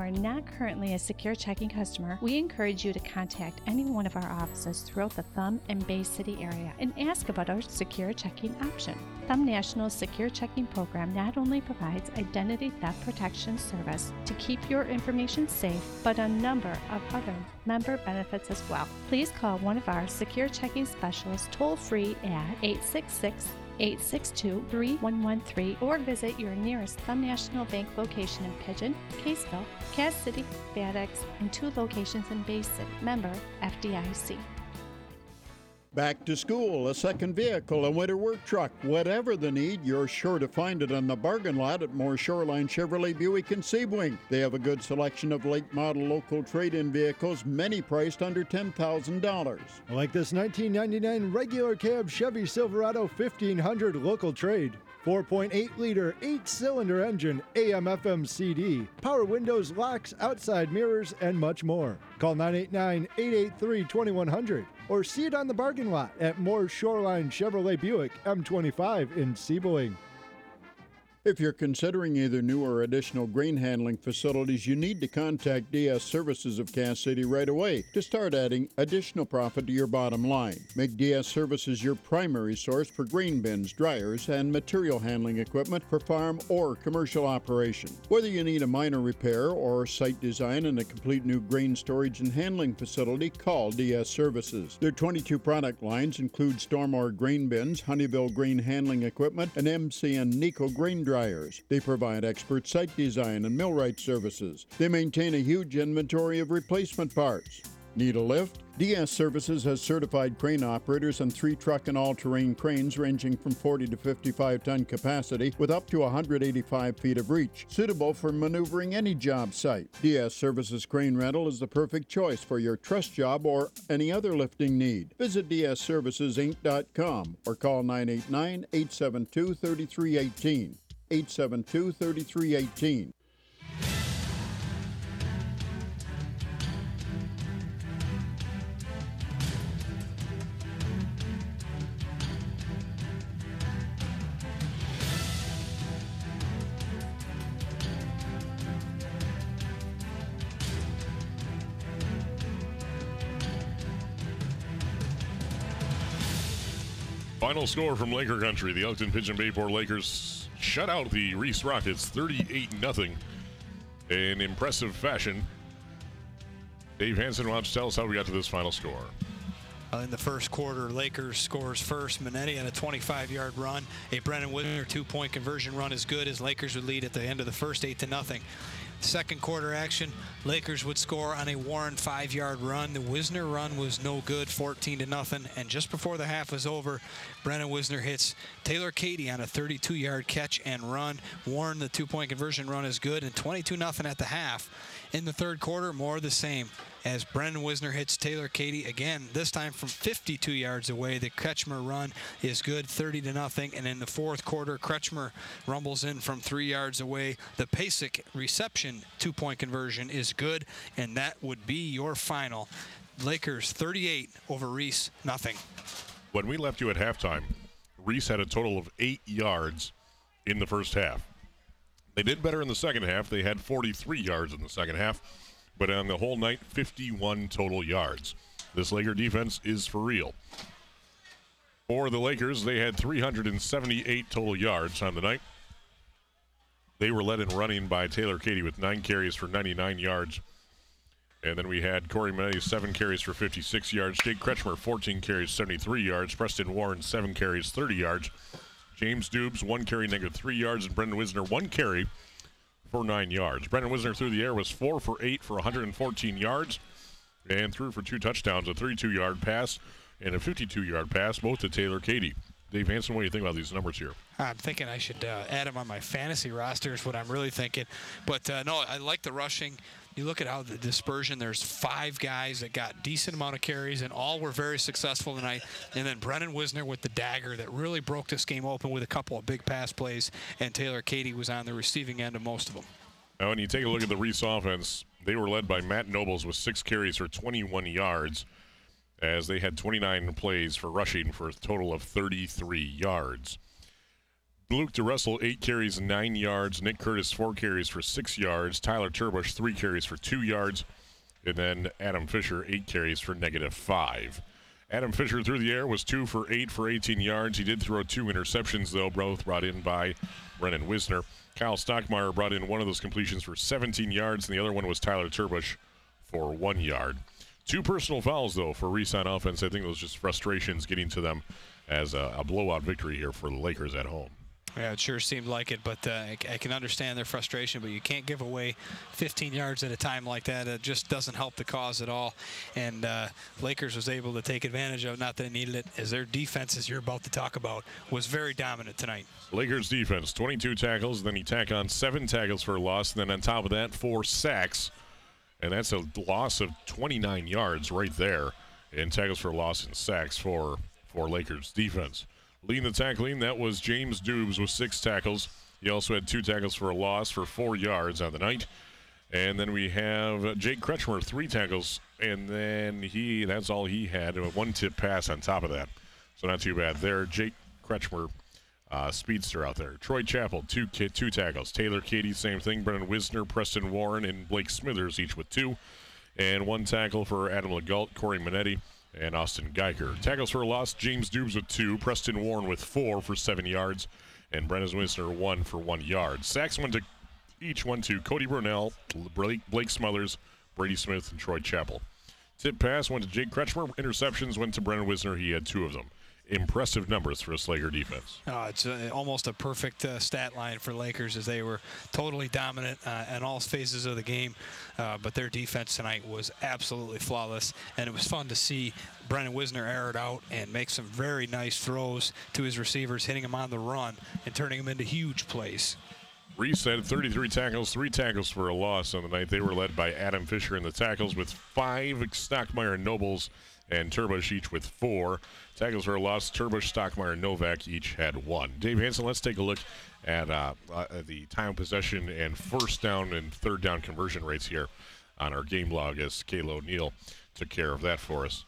are not currently a Secure Checking customer, we encourage you to contact any one of our offices throughout the Thumb and Bay City area and ask about our Secure Checking option. Thumb National's Secure Checking program not only provides identity theft protection service to keep your information safe, but a number of other member benefits as well. Please call one of our Secure Checking specialists toll-free at 866-862-3113 or visit your nearest Thumb National Bank location in Pigeon, Caseville, Cass City, FedEx, and 2 locations in Bay City. Member FDIC. Back to school, a second vehicle, a winter work truck, whatever the need, you're sure to find it on the bargain lot at Moore Shoreline Chevrolet Buick in Sebring. They have a good selection of late model local trade-in vehicles, many priced under $10,000. Like this 1999 regular cab Chevy Silverado 1500 local trade. 4.8-liter, 8-cylinder engine, AM/FM CD, power windows, locks, outside mirrors, and much more. Call 989-883-2100 or see it on the bargain lot at Moore Shoreline Chevrolet Buick M25 in Sebring. If you're considering either new or additional grain handling facilities, you need to contact DS Services of Cass City right away to start adding additional profit to your bottom line. Make DS Services your primary source for grain bins, dryers, and material handling equipment for farm or commercial operation. Whether you need a minor repair or site design and a complete new grain storage and handling facility, call DS Services. Their 22 product lines include Stormore grain bins, Honeywell grain handling equipment, and MCN Nico grain dryers. They provide expert site design and millwright services. They maintain a huge inventory of replacement parts. Need a lift? DS Services has certified crane operators on 3 truck and all-terrain cranes ranging from 40 to 55-ton capacity with up to 185 feet of reach, suitable for maneuvering any job site. DS Services Crane Rental is the perfect choice for your truss job or any other lifting need. Visit dsservicesinc.com or call 989-872-3318. 872-3318. Final score from Laker Country. The Elkton Pigeon Bayport Lakers shut out the Reese Rockets 38-0 in impressive fashion. Dave Hansen, why don't you tell us how we got to this final score? In the first quarter, Lakers scores first. Minetti on a 25-yard run. A Brennan Wisner 2-point conversion run is good as Lakers would lead at the end of the first 8-0. Second quarter action, Lakers would score on a Warren 5-yard run. The Wisner run was no good, 14-0. And just before the half was over, Brennan Wisner hits Taylor Katie on a 32-yard catch and run. Warren, the 2-point conversion run is good, and 22-0 at the half. In the third quarter, more of the same as Brennan Wisner hits Taylor Katie again, this time from 52 yards away. The Kretschmer run is good, 30-0. And in the fourth quarter, Kretschmer rumbles in from 3 yards away. The Pasek reception 2-point conversion is good, and that would be your final. Lakers 38 over Reese, nothing. When we left you at halftime, Reese had a total of 8 yards in the first half. They did better in the second half. They had 43 yards in the second half. But on the whole night, 51 total yards. This Laker defense is for real. For the Lakers, they had 378 total yards on the night. They were led in running by Taylor Katie with 9 carries for 99 yards. And then we had Corey Minetti, 7 carries for 56 yards. Jake Kretschmer, 14 carries, 73 yards. Preston Warren, 7 carries, 30 yards. James Dubes, 1 carry, -3 yards. And Brendan Wisner, 1 carry for 9 yards. Brendan Wisner through the air was 4 for 8 for 114 yards and threw for 2 touchdowns, a 32-yard pass and a 52-yard pass, both to Taylor Katie. Dave Hansen, what do you think about these numbers here? I'm thinking I should add them on my fantasy roster is what I'm really thinking. But, no, I like the rushing. You look at how the dispersion, there's 5 guys that got decent amount of carries, and all were very successful tonight. And then Brennan Wisner with the dagger that really broke this game open with a couple of big pass plays, and Taylor Katie was on the receiving end of most of them. Now, when you take a look at the Reese offense, they were led by Matt Nobles with 6 carries for 21 yards, as they had 29 plays for rushing for a total of 33 yards. Luke DeRussell, 8 carries, 9 yards. Nick Curtis, 4 carries for 6 yards. Tyler Turbush, 3 carries for 2 yards. And then Adam Fisher, 8 carries for -5. Adam Fisher through the air was 2 for 8 for 18 yards. He did throw 2 interceptions, though, both brought in by Brennan Wisner. Kyle Stockmeyer brought in one of those completions for 17 yards, and the other one was Tyler Turbush for 1 yard. 2 personal fouls, though, for Reese on offense. I think it was just frustrations getting to them as a blowout victory here for the Lakers at home. Yeah, it sure seemed like it, but I can understand their frustration, but you can't give away 15 yards at a time like that. It just doesn't help the cause at all. And Lakers was able to take advantage of, not that they needed it, as their defense, as you're about to talk about, was very dominant tonight. Lakers defense, 22 tackles, then you tack on 7 tackles for a loss, and then on top of that, 4 sacks. And that's a loss of 29 yards right there in tackles for a loss and sacks for Lakers defense. Leading the tackling, that was James Dubes with 6 tackles. He also had 2 tackles for a loss for 4 yards on the night. And then we have Jake Kretschmer, 3 tackles, and then that's all he had, 1 tip pass on top of that. So not too bad there. Jake Kretschmer, speedster out there. Troy Chappell, 2 tackles. Taylor Katie, same thing. Brennan Wisner, Preston Warren, and Blake Smithers, each with 2. And 1 tackle for Adam Legault, Corey Minetti, and Austin Geiger. Tackles for a loss, James Dubes with 2, Preston Warren with 4 for 7 yards, and Brennan Wisner 1 for 1 yard. Sacks went to Cody Brunell, Blake Smothers, Brady Smith, and Troy Chappell. Tip pass went to Jake Kretschmer. Interceptions went to Brennan Wisner. He had 2 of them. Impressive numbers for a Laker defense. It's almost a perfect stat line for Lakers, as they were totally dominant in all phases of the game. But their defense tonight was absolutely flawless, and it was fun to see Brennan Wisner air it out and make some very nice throws to his receivers, hitting them on the run and turning them into huge plays. Reese had 33 tackles, 3 tackles for a loss on the night. They were led by Adam Fisher in the tackles with 5, Stockmeyer, Nobles, and Turbush each with 4. Tackles for a loss, Turbush, Stockmeyer, Novak each had 1. Dave Hansen, let's take a look at the time of possession and first down and third down conversion rates here on our game log, as Kayla O'Neill took care of that for us.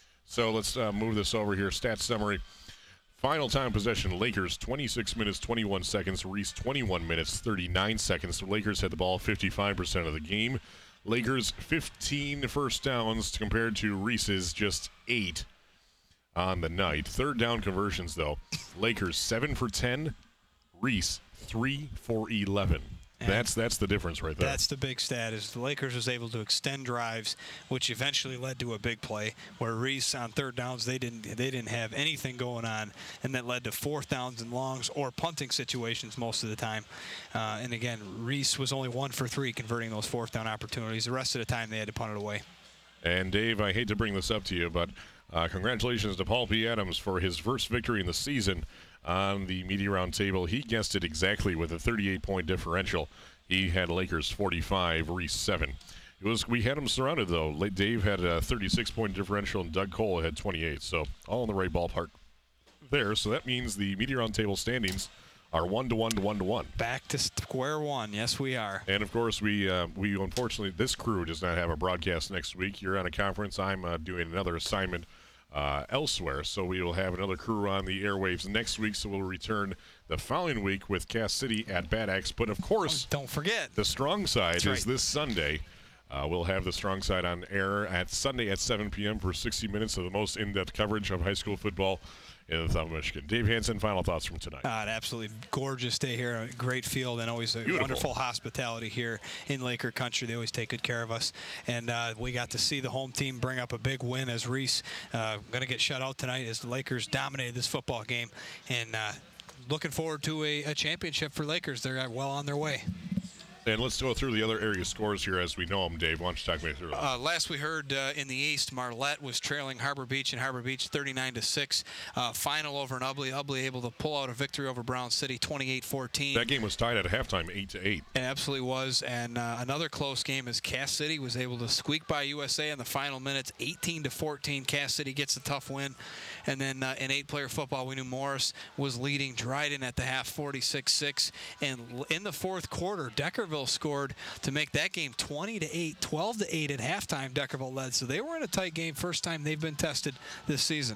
So let's move this over here. Stats summary. Final time possession, Lakers 26 minutes, 21 seconds. Reese 21 minutes, 39 seconds. The Lakers had the ball 55% of the game. Lakers 15 first downs compared to Reese's just 8 on the night. Third down conversions, though. Lakers 7 for 10. Reese 3 for 11. That's the difference right there. That's the big stat, is the Lakers was able to extend drives, which eventually led to a big play where Reese on third downs, they didn't have anything going on, and that led to 4th downs and longs or punting situations most of the time. And again, Reese was only 1 for 3 converting those 4th down opportunities. The rest of the time they had to punt it away. And Dave, I hate to bring this up to you, but congratulations to Paul P. Adams for his first victory in the season on the Media Round Table. He guessed it exactly with a 38-point differential. He had Lakers 45, Reese 7. We had him surrounded, though. Dave had a 36-point differential, and Doug Cole had 28. So all in the right ballpark there. So that means the Media Round Table standings are 1-1 to 1-1. Back to square one. Yes, we are. And of course, we unfortunately, this crew does not have a broadcast next week. You're on a conference. I'm doing another assignment elsewhere, so we will have another crew on the airwaves next week. So we'll return the following week with Cass City at Bad Axe. But of course, don't forget, the Strong Side That's right. is this Sunday. We'll have the Strong Side on air at Sunday at 7 p.m. for 60 minutes of the most in-depth coverage of high school football in the Thumb of Michigan. Dave Hansen, final thoughts from tonight. An absolutely gorgeous day here. A great field and always a wonderful hospitality here in Laker country. They always take good care of us. And we got to see the home team bring up a big win as Reese going to get shut out tonight as the Lakers dominated this football game. And looking forward to a championship for Lakers. They're well on their way. And let's go through the other area scores here as we know them. Dave, why don't you talk me through them? Last we heard in the East, Marlette was trailing Harbor Beach, and Harbor Beach 39-6. Final over in Ubley. Ubley able to pull out a victory over Brown City, 28-14. That game was tied at halftime, 8-8. It absolutely was. And another close game as Cass City was able to squeak by USA in the final minutes, 18-14. Cass City gets a tough win. And then in 8-player football, we knew Morris was leading Dryden at the half, 46-6. And in the fourth quarter, Deckerville scored to make that game 20-8, 12-8 at halftime. Deckerville led, so they were in a tight game. First time they've been tested this season.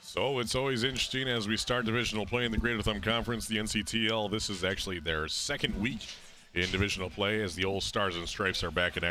So it's always interesting as we start divisional play in the Greater Thumb Conference, the NCTL. This is actually their second week in divisional play as the old Stars and Stripes are back in action.